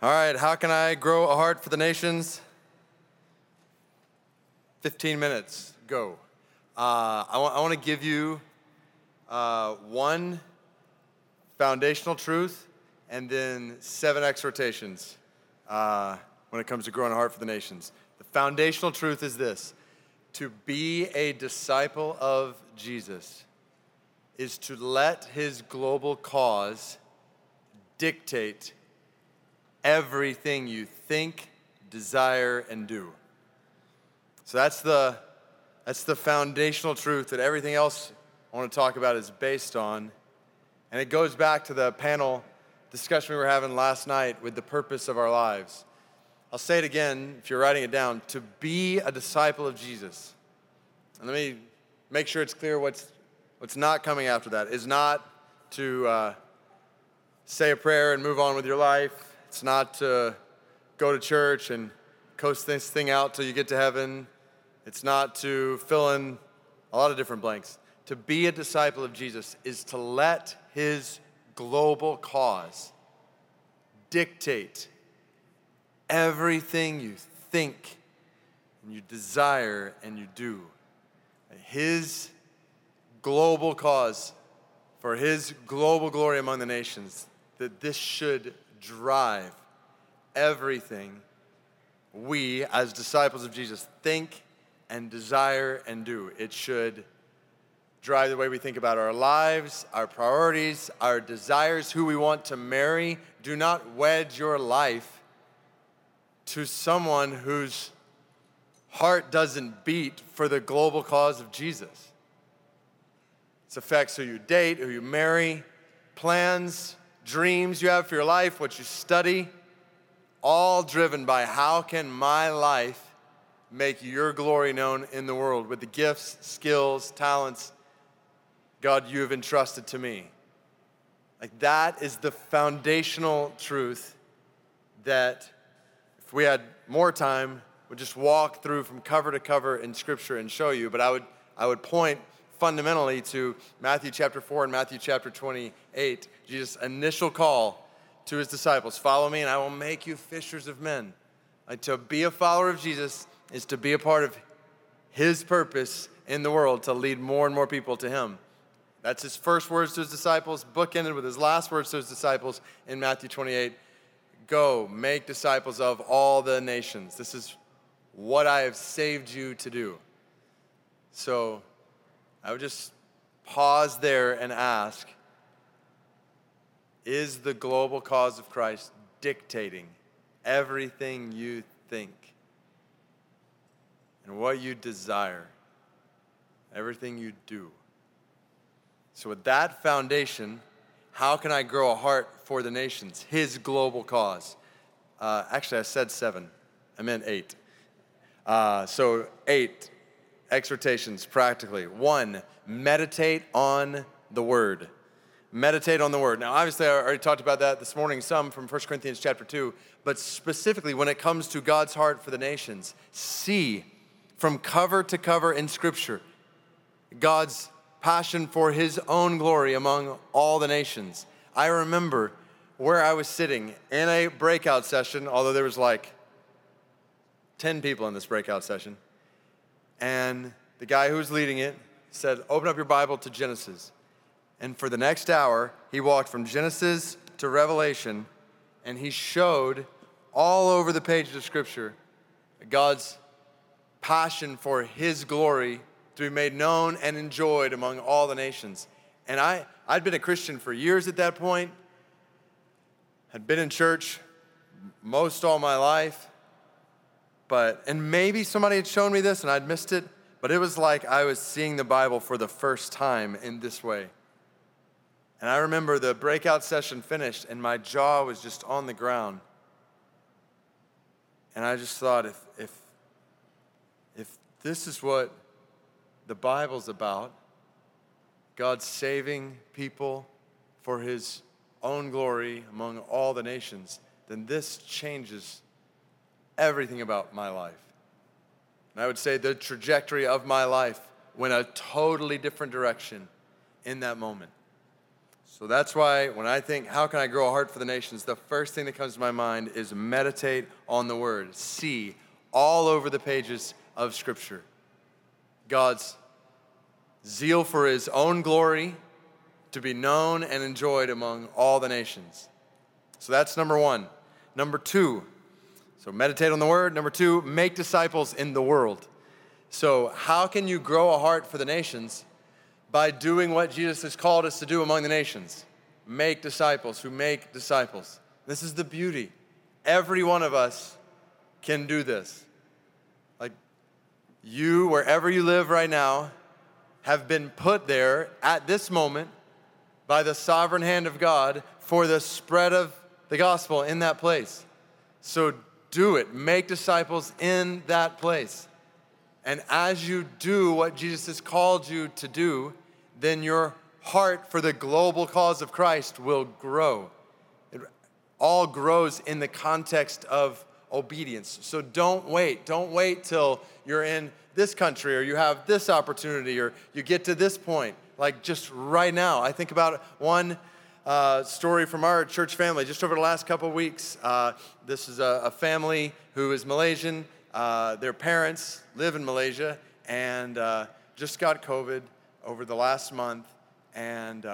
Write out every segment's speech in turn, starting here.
All right, how can I grow a heart for the nations? 15 minutes, go. I want to give you one foundational truth and then 7 exhortations when it comes to growing a heart for the nations. The foundational truth is this: to be a disciple of Jesus is to let his global cause dictate everything you think, desire, and do. So that's the foundational truth that everything else I want to talk about is based on. And it goes back to the panel discussion we were having last night with the purpose of our lives. I'll say it again if you're writing it down: to be a disciple of Jesus. And let me make sure it's clear what's not coming after that. Is not to say a prayer and move on with your life. It's not to go to church and coast this thing out till you get to heaven. It's not to fill in a lot of different blanks. To be a disciple of Jesus is to let his global cause dictate everything you think and you desire and you do. His global cause for his global glory among the nations, that this should drive everything we as disciples of Jesus think and desire and do. It should drive the way we think about our lives, our priorities, our desires, who we want to marry. Do not wed your life to someone whose heart doesn't beat for the global cause of Jesus. It affects who you date, who you marry, plans, dreams you have for your life, what you study, all driven by how can my life make your glory known in the world with the gifts, skills, talents, God, you have entrusted to me. Like, that is the foundational truth that if we had more time, we'd just walk through from cover to cover in Scripture and show you. But I would point fundamentally to Matthew chapter 4 and Matthew chapter 28, Jesus' initial call to his disciples: follow me and I will make you fishers of men. Like, to be a follower of Jesus is to be a part of his purpose in the world, to lead more and more people to him. That's his first words to his disciples, bookended with his last words to his disciples in Matthew 28. Go, make disciples of all the nations. This is what I have saved you to do. So I would just pause there and ask, is the global cause of Christ dictating everything you think and what you desire, everything you do? So with that foundation, how can I grow a heart for the nations, his global cause? Actually, I said 7. I meant 8. So 8 exhortations practically. 1, meditate on the word. Meditate on the word. Now, obviously, I already talked about that this morning, some from 1 Corinthians chapter 2, but specifically when it comes to God's heart for the nations, see from cover to cover in Scripture God's passion for his own glory among all the nations. I remember where I was sitting in a breakout session, although there was like 10 people in this breakout session, and the guy who was leading it said, open up your Bible to Genesis. And for the next hour, he walked from Genesis to Revelation, and he showed all over the pages of Scripture God's passion for his glory to be made known and enjoyed among all the nations. And I'd been a Christian for years at that point, had been in church most all my life, and maybe somebody had shown me this and I'd missed it, but it was like I was seeing the Bible for the first time in this way. And I remember the breakout session finished and my jaw was just on the ground. And I just thought, if this is what the Bible's about, God saving people for his own glory among all the nations, then this changes everything about my life. And I would say the trajectory of my life went a totally different direction in that moment. So that's why when I think, how can I grow a heart for the nations? The first thing that comes to my mind is meditate on the word. See all over the pages of Scripture God's zeal for his own glory to be known and enjoyed among all the nations. So that's number one. Number two, so meditate on the word. Number two, make disciples in the world. So how can you grow a heart for the nations? By doing what Jesus has called us to do among the nations. Make disciples who make disciples. This is the beauty. Every one of us can do this. Like you, wherever you live right now, have been put there at this moment by the sovereign hand of God for the spread of the gospel in that place. So do it. Make disciples in that place. And as you do what Jesus has called you to do, then your heart for the global cause of Christ will grow. It all grows in the context of obedience. So don't wait. Don't wait till you're in this country or you have this opportunity or you get to this point. Like just right now. I think about one story from our church family just over the last couple of weeks. This is a family who is Malaysian. Their parents live in Malaysia and just got COVID over the last month, and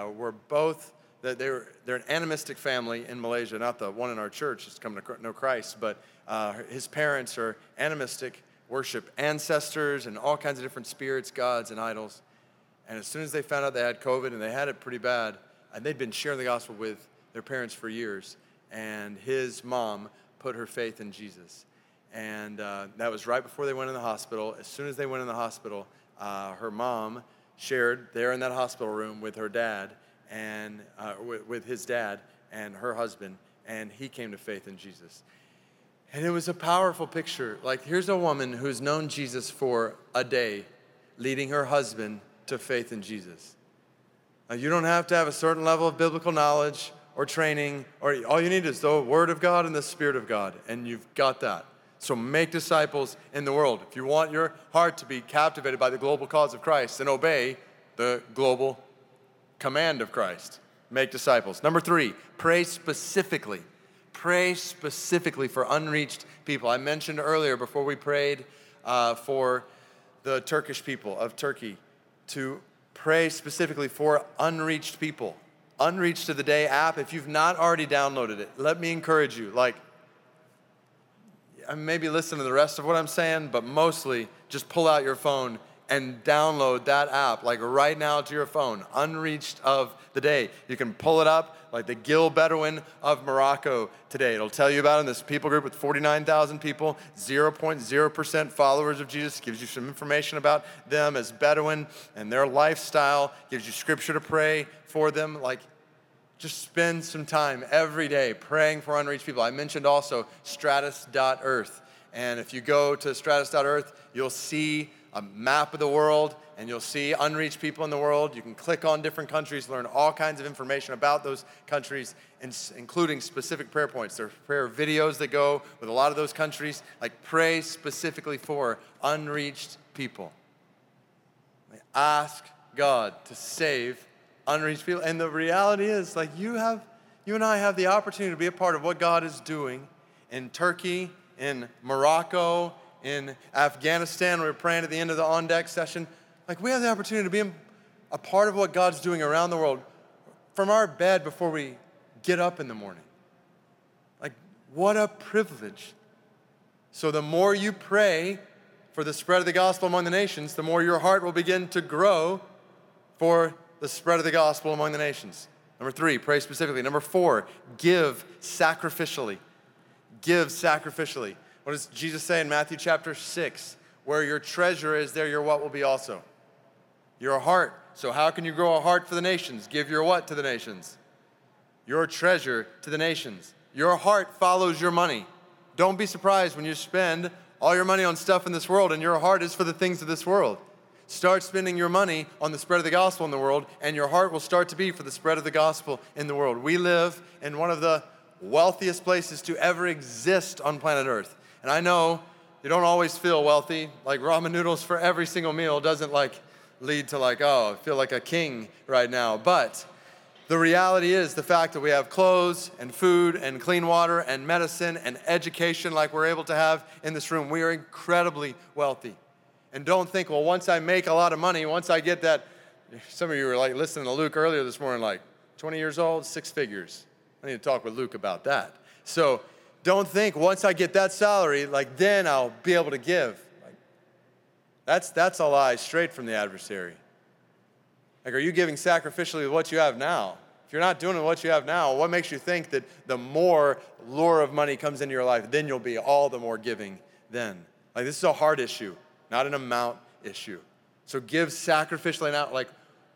they're an animistic family in Malaysia, not the one in our church that's coming to know Christ, but his parents are animistic, worship ancestors and all kinds of different spirits, gods, and idols. And as soon as they found out they had COVID, and they had it pretty bad, and they'd been sharing the gospel with their parents for years, and his mom put her faith in Jesus. And that was right before they went in the hospital. As soon as they went in the hospital, her mom shared there in that hospital room with her dad and with his dad and her husband, and he came to faith in Jesus. And it was a powerful picture. Like, here's a woman who's known Jesus for a day, leading her husband to faith in Jesus. Now, you don't have to have a certain level of biblical knowledge or training, or all you need is the Word of God and the Spirit of God, and you've got that. So make disciples in the world. If you want your heart to be captivated by the global cause of Christ, then obey the global command of Christ. Make disciples. Number three, pray specifically. Pray specifically for unreached people. I mentioned earlier before we prayed for the Turkish people of Turkey to pray specifically for unreached people. Unreached to the Day app. If you've not already downloaded it, let me encourage you. Maybe listen to the rest of what I'm saying, but mostly just pull out your phone and download that app, like right now to your phone, Unreached of the Day. You can pull it up, like the Gil Bedouin of Morocco today. It'll tell you about it in this people group with 49,000 people, 0.0% followers of Jesus. Gives you some information about them as Bedouin and their lifestyle. Gives you scripture to pray for them. Just spend some time every day praying for unreached people. I mentioned also stratus.earth. And if you go to stratus.earth, you'll see a map of the world and you'll see unreached people in the world. You can click on different countries, learn all kinds of information about those countries, including specific prayer points. There are prayer videos that go with a lot of those countries. Pray specifically for unreached people. Ask God to save unreached people. And the reality is, you and I have the opportunity to be a part of what God is doing in Turkey, in Morocco, in Afghanistan. We were praying at the end of the On Deck session. We have the opportunity to be a part of what God's doing around the world from our bed before we get up in the morning. What a privilege. So the more you pray for the spread of the gospel among the nations, the more your heart will begin to grow for the spread of the gospel among the nations. Number three, pray specifically. Number four, give sacrificially. Give sacrificially. What does Jesus say in Matthew chapter 6? Where your treasure is, there your what will be also? Your heart. So how can you grow a heart for the nations? Give your what to the nations? Your treasure to the nations. Your heart follows your money. Don't be surprised when you spend all your money on stuff in this world and your heart is for the things of this world. Start spending your money on the spread of the gospel in the world, and your heart will start to be for the spread of the gospel in the world. We live in one of the wealthiest places to ever exist on planet Earth. And I know you don't always feel wealthy. Ramen noodles for every single meal doesn't lead to oh, I feel like a king right now. But The reality is the fact that we have clothes and food and clean water and medicine and education like we're able to have in this room. We are incredibly wealthy. And don't think, well, once I make a lot of money, once I get that, some of you were like listening to Luke earlier this morning, like 20 years old, 6 figures. I need to talk with Luke about that. So don't think once I get that salary, like then I'll be able to give. Like, that's a lie straight from the adversary. Like, are you giving sacrificially with what you have now? If you're not doing it with what you have now, what makes you think that the more lure of money comes into your life, then you'll be all the more giving then? Like, this is a heart issue, not an amount issue. So give sacrificially now. Like,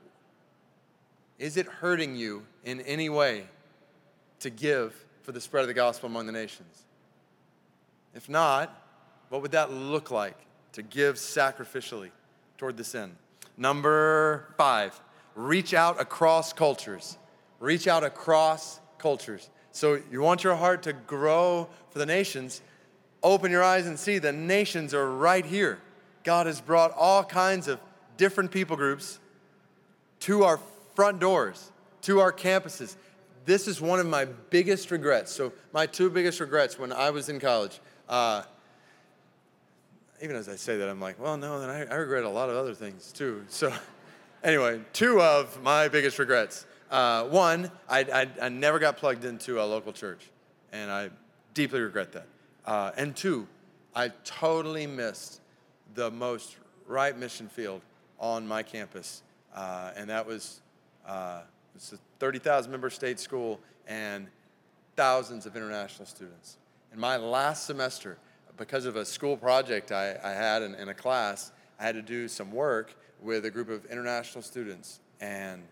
is it hurting you in any way to give for the spread of the gospel among the nations? If not, what would that look like to give sacrificially toward this end? Number 5, reach out across cultures. Reach out across cultures. So you want your heart to grow for the nations, open your eyes and see the nations are right here. God has brought all kinds of different people groups to our front doors, to our campuses. This is one of my biggest regrets. So my 2 biggest regrets when I was in college, even as I say that, I'm like, well, no, then I regret a lot of other things too. So anyway, 2 of my biggest regrets. 1, I never got plugged into a local church, and I deeply regret that. And 2, I totally missed the most right mission field on my campus, and that was it's a 30,000 member state school and thousands of international students. In my last semester, because of a school project I had in a class, I had to do some work with a group of international students, and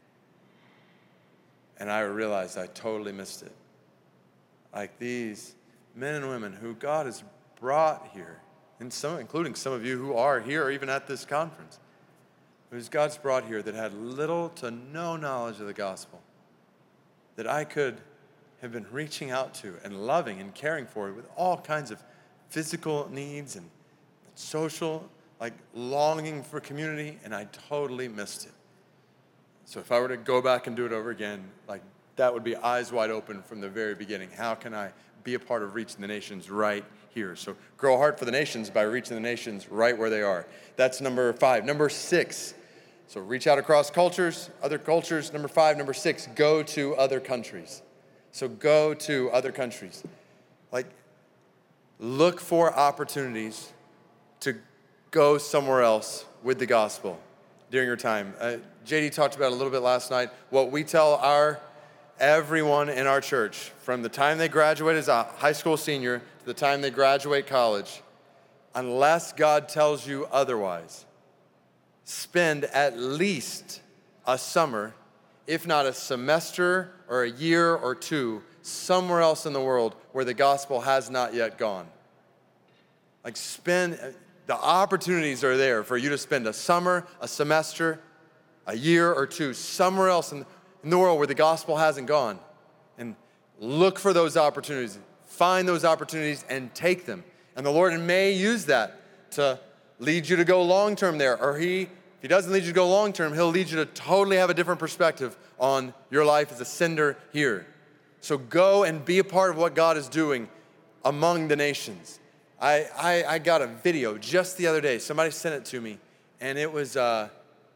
I realized I totally missed it. Like these men and women who God has brought here, and including some of you who are here or even at this conference, who God's brought here that had little to no knowledge of the gospel, that I could have been reaching out to and loving and caring for with all kinds of physical needs and social, like longing for community, and I totally missed it. So if I were to go back and do it over again, like that would be eyes wide open from the very beginning. How can I be a part of reaching the nations right here? So grow a heart for the nations by reaching the nations right where they are. That's number 5. Number 6, so reach out across cultures, other cultures. Number 5, number 6, go to other countries. So go to other countries. Like, look for opportunities to go somewhere else with the gospel during your time. JD talked about it a little bit last night. What we tell everyone in our church, from the time they graduate as a high school senior to the time they graduate college, unless God tells you otherwise, spend at least a summer, if not a semester or a year or 2, somewhere else in the world where the gospel has not yet gone. Like the opportunities are there for you to spend a summer, a semester, a year or 2, somewhere else in the world where the gospel hasn't gone. And look for those opportunities, find those opportunities and take them. And the Lord may use that to lead you to go long-term there. Or if he doesn't lead you to go long-term, he'll lead you to totally have a different perspective on your life as a sender here. So go and be a part of what God is doing among the nations. I got a video just the other day. Somebody sent it to me, and it was a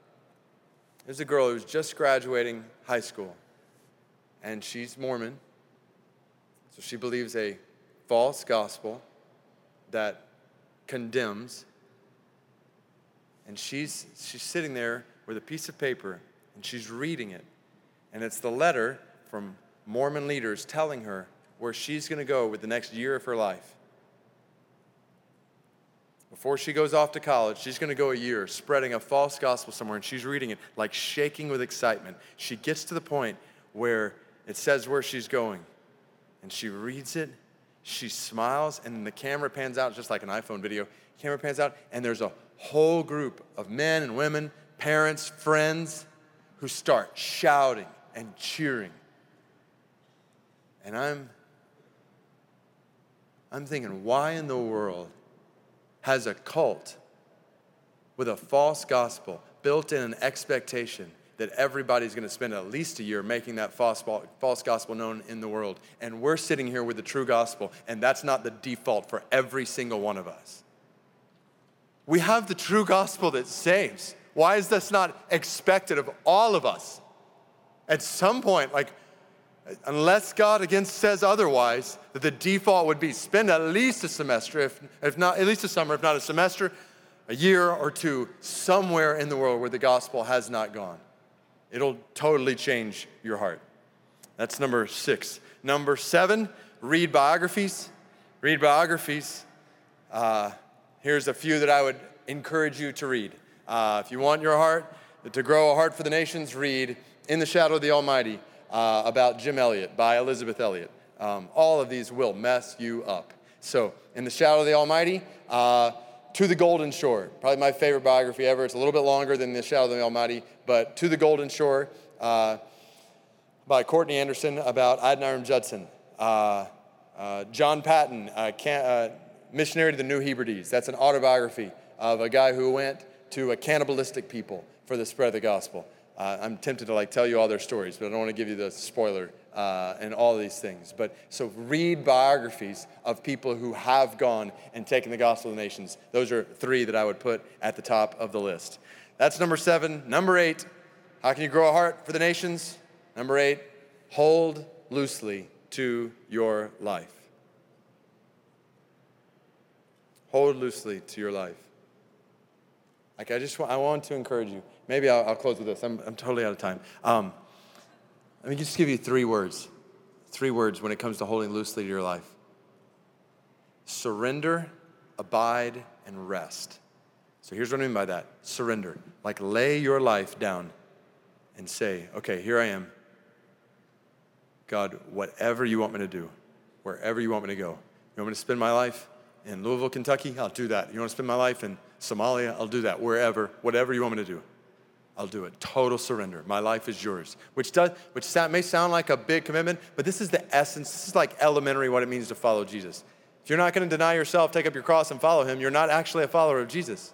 girl who was just graduating high school, and she's Mormon, so she believes a false gospel that condemns, and she's sitting there with a piece of paper, and she's reading it, and it's the letter from Mormon leaders telling her where she's going to go with the next year of her life. Before she goes off to college, she's going to go a year spreading a false gospel somewhere, and she's reading it like shaking with excitement. She gets to the point where it says where she's going, and she reads it, she smiles, and then the camera pans out, just like an iPhone video. Camera pans out, and there's a whole group of men and women, parents, friends, who start shouting and cheering. And I'm thinking, why in the world has a cult with a false gospel built in an expectation that everybody's going to spend at least a year making that false gospel known in the world. And we're sitting here with the true gospel, and that's not the default for every single one of us. We have the true gospel that saves. Why is this not expected of all of us? At some point, unless God again says otherwise, that the default would be spend at least a semester, if not at least a summer, if not a semester, a year or two, somewhere in the world where the gospel has not gone. It'll totally change your heart. That's number 6. Number 7, read biographies. Read biographies. Here's a few that I would encourage you to read. If you want your heart to grow a heart for the nations, read In the Shadow of the Almighty about Jim Elliot by Elizabeth Elliot. All of these will mess you up. So, In the Shadow of the Almighty, To the Golden Shore, probably my favorite biography ever. It's a little bit longer than The Shadow of the Almighty, but To the Golden Shore by Courtney Anderson about Adoniram Judson. John Patton, Missionary to the New Hebrides. That's an autobiography of a guy who went to a cannibalistic people for the spread of the gospel. I'm tempted to tell you all their stories, but I don't want to give you the spoiler and all these things. But so read biographies of people who have gone and taken the gospel to the nations. Those are 3 that I would put at the top of the list. That's number 7. Number 8, how can you grow a heart for the nations? Number 8, hold loosely to your life. Hold loosely to your life. I want to encourage you. Maybe I'll close with this. I'm totally out of time. Let me just give you 3 words. 3 words when it comes to holding loosely to your life. Surrender, abide, and rest. So here's what I mean by that. Surrender. Lay your life down and say, okay, here I am. God, whatever you want me to do, wherever you want me to go. You want me to spend my life in Louisville, Kentucky? I'll do that. You want to spend my life in Somalia? I'll do that. Wherever, whatever you want me to do, I'll do it. Total surrender. My life is yours. Which may sound like a big commitment, but this is the essence. This is elementary what it means to follow Jesus. If you're not going to deny yourself, take up your cross and follow him, you're not actually a follower of Jesus.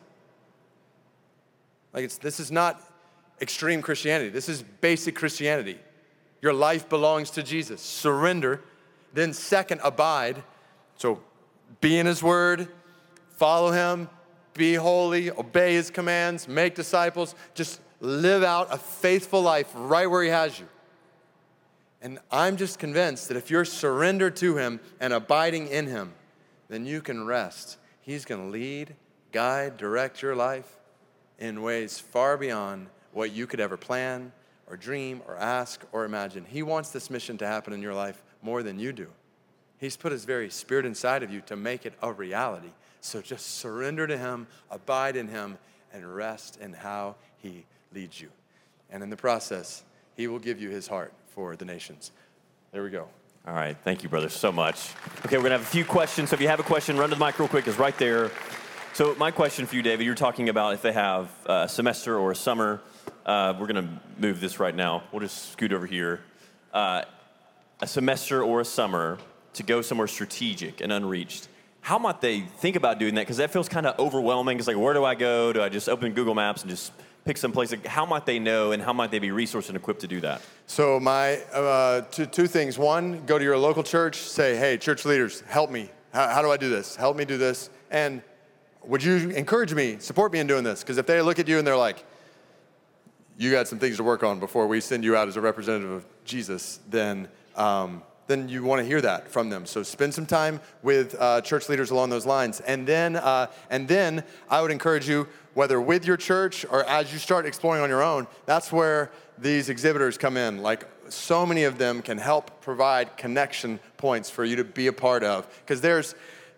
This is not extreme Christianity. This is basic Christianity. Your life belongs to Jesus. Surrender. Then second, abide. So be in his word, follow him, be holy, obey his commands, make disciples. Just live out a faithful life right where he has you. And I'm just convinced that if you're surrendered to him and abiding in him, then you can rest. He's going to lead, guide, direct your life in ways far beyond what you could ever plan or dream or ask or imagine. He wants this mission to happen in your life more than you do. He's put his very spirit inside of you to make it a reality. So just surrender to him, abide in him, and rest in how he leads you. And in the process, he will give you his heart for the nations. There we go. All right. Thank you, brother, so much. Okay, we're going to have a few questions. So if you have a question, run to the mic real quick. It's right there. So my question for you, David, you're talking about if they have a semester or a summer. We're going to move this right now. We'll just scoot over here. A semester or a summer to go somewhere strategic and unreached. How might they think about doing that? Because that feels kind of overwhelming. It's where do I go? Do I just open Google Maps and just pick some place? How might they know and how might they be resourced and equipped to do that? So my two things. One, go to your local church. Say, hey, church leaders, help me. How do I do this? Help me do this. And would you encourage me, support me in doing this? Because if they look at you and they're like, you got some things to work on before we send you out as a representative of Jesus, then you want to hear that from them. So spend some time with church leaders along those lines. And then I would encourage you, whether with your church or as you start exploring on your own, that's where these exhibitors come in. So many of them can help provide connection points for you to be a part of. Because there's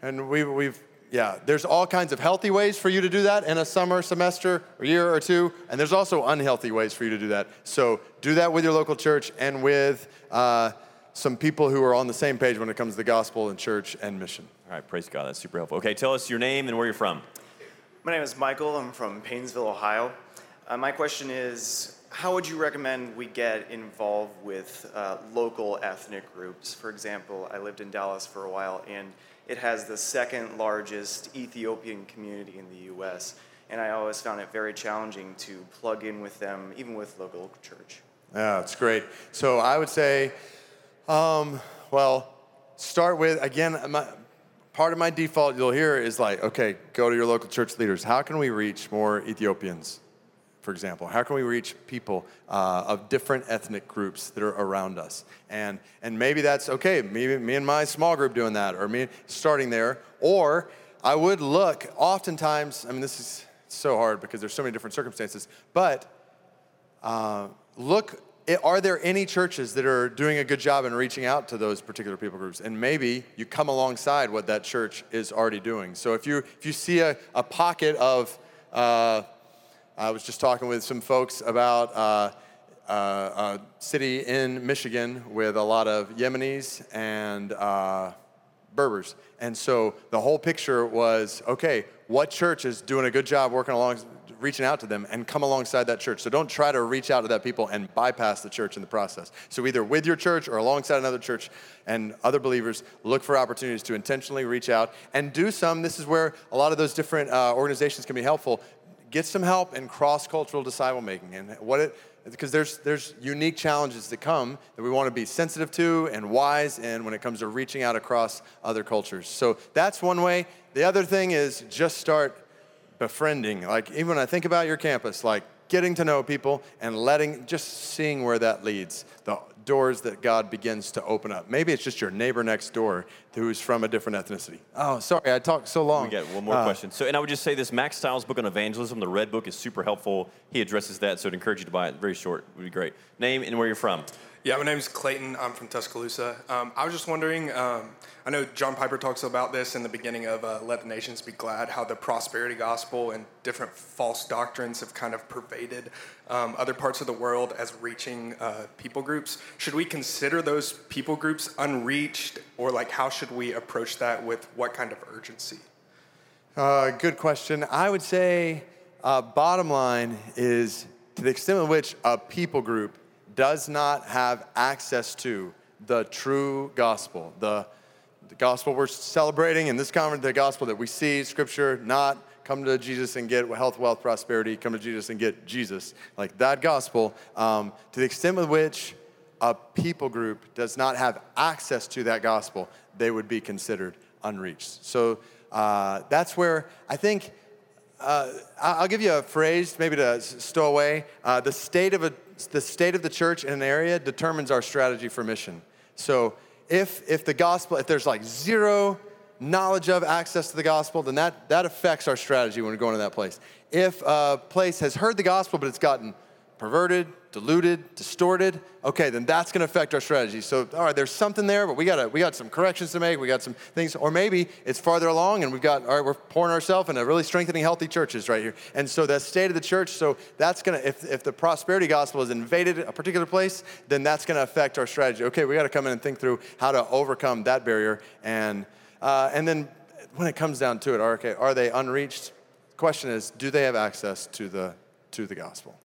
all kinds of healthy ways for you to do that in a summer, semester, or year or two. And there's also unhealthy ways for you to do that. So do that with your local church and with some people who are on the same page when it comes to the gospel and church and mission. All right, praise God. That's super helpful. Okay, tell us your name and where you're from. My name is Michael. I'm from Paynesville, Ohio. My question is, how would you recommend we get involved with local ethnic groups? For example, I lived in Dallas for a while, and it has the second largest Ethiopian community in the U.S., and I always found it very challenging to plug in with them, even with local church. Yeah, it's great. So I would say, start with, again, part of my default you'll hear is like, okay, go to your local church leaders. How can we reach more Ethiopians, for example? How can we reach people of different ethnic groups that are around us? And maybe that's, okay, maybe me and my small group doing that, or me starting there. Or I would look, oftentimes, I mean, this is so hard because there's so many different circumstances, but look, are there any churches that are doing a good job in reaching out to those particular people groups? And maybe you come alongside what that church is already doing. So if you see a pocket of, I was just talking with some folks about a city in Michigan with a lot of Yemenis and Berbers. And so the whole picture was, okay, what church is doing a good job working along, reaching out to them, and come alongside that church. So don't try to reach out to that people and bypass the church in the process. So either with your church or alongside another church and other believers, look for opportunities to intentionally reach out and do some. This is where a lot of those different organizations can be helpful. Get some help in cross-cultural disciple making, and because there's unique challenges that come that we want to be sensitive to and wise in when it comes to reaching out across other cultures. So that's one way. The other thing is just start befriending. Like, even when I think about your campus, like getting to know people and just seeing where that leads, the doors that God begins to open up. Maybe it's just your neighbor next door who's from a different ethnicity. Oh, sorry, I talked so long. We got one more question. So, and I would just say this, Max Stiles' book on evangelism, the red book, is super helpful. He addresses that, so I'd encourage you to buy it. Very short, would be great. Name and where you're from. Yeah, my name's Clayton. I'm from Tuscaloosa. I was just wondering, I know John Piper talks about this in the beginning of Let the Nations Be Glad, how the prosperity gospel and different false doctrines have kind of pervaded other parts of the world as reaching people groups. Should we consider those people groups unreached, or like how should we approach that with what kind of urgency? Good question. I would say bottom line is, to the extent in which a people group does not have access to the true gospel, the gospel we're celebrating in this conference, the gospel that we see, Scripture, not come to Jesus and get health, wealth, prosperity, come to Jesus and get Jesus. Like that gospel, to the extent with which a people group does not have access to that gospel, they would be considered unreached. So that's where I think, I'll give you a phrase maybe to stow away. The state of the church in an area determines our strategy for mission. So if there's like zero knowledge of access to the gospel, then that affects our strategy when we're going to that place. If a place has heard the gospel, but it's gotten perverted, diluted, distorted, okay, then that's going to affect our strategy. So, all right, there's something there, but we got some corrections to make. We got some things, or maybe it's farther along, and we're pouring ourselves into really strengthening healthy churches right here. And so the state of the church, so that's going to, if the prosperity gospel has invaded a particular place, then that's going to affect our strategy. Okay, we got to come in and think through how to overcome that barrier. And then when it comes down to it, okay, are they unreached? The question is, do they have access to the gospel?